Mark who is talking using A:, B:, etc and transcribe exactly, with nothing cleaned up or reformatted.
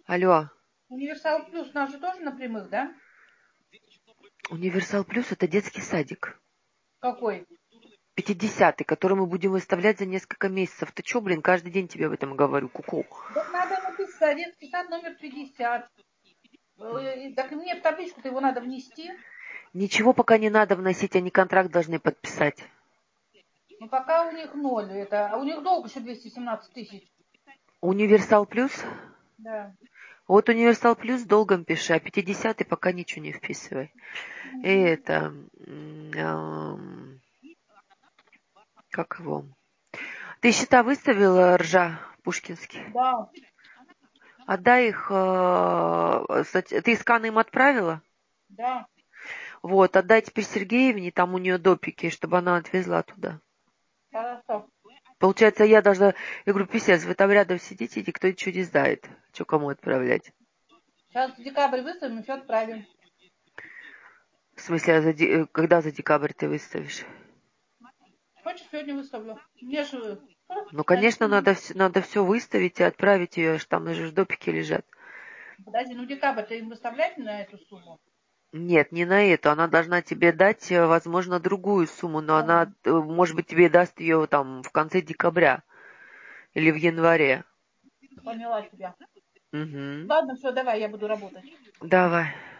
A: Алло.
B: Универсал Плюс у нас же тоже на прямых, да?
A: Универсал Плюс — это детский садик.
B: Какой?
A: Пятидесятый, который мы будем выставлять за несколько месяцев. Ты чё, блин, каждый день тебе об этом говорю, ку-ку.
B: Так надо написать, детский сад номер пятьдесят. Э, Так и мне в табличку-то его надо внести.
A: Ничего пока не надо вносить, они контракт должны подписать.
B: Но пока у них ноль. Это, а у них долг еще двести семнадцать тысяч.
A: Универсал Плюс?
B: Да.
A: Вот Универсал Плюс долгом пиши, а пятидесятый пока ничего не вписывай. И
B: Мгм.
A: это... м, ам, Как его? Ты счета выставила, Ржа Пушкинский?
B: Да,
A: Отдай их... э, стать- Ты сканы им отправила?
B: да.
A: Вот, отдай теперь Сергеевне, там у нее допики, чтобы она отвезла туда.
B: Хорошо.
A: Получается, я должна... Я говорю, писец, вы там рядом сидите, и никто ничего не знает, что кому отправлять.
B: Сейчас в декабрь выставим и все отправим.
A: В смысле, а за де- э, когда за декабрь ты выставишь?
B: Хочешь, сегодня выставлю. Мне же...
A: Ну, конечно, надо, вс- надо все выставить и отправить ее, аж там же ж допики лежат.
B: Подожди, ну декабрь ты им выставлять на эту сумму?
A: Нет, не на эту. Она должна тебе дать, э, возможно, другую сумму, но она,
B: Ладно,
A: э, может быть, тебе даст ее там в конце декабря или в январе.
B: поняла тебя.
A: Угу.
B: Ладно, все, давай, я буду работать.
A: Давай.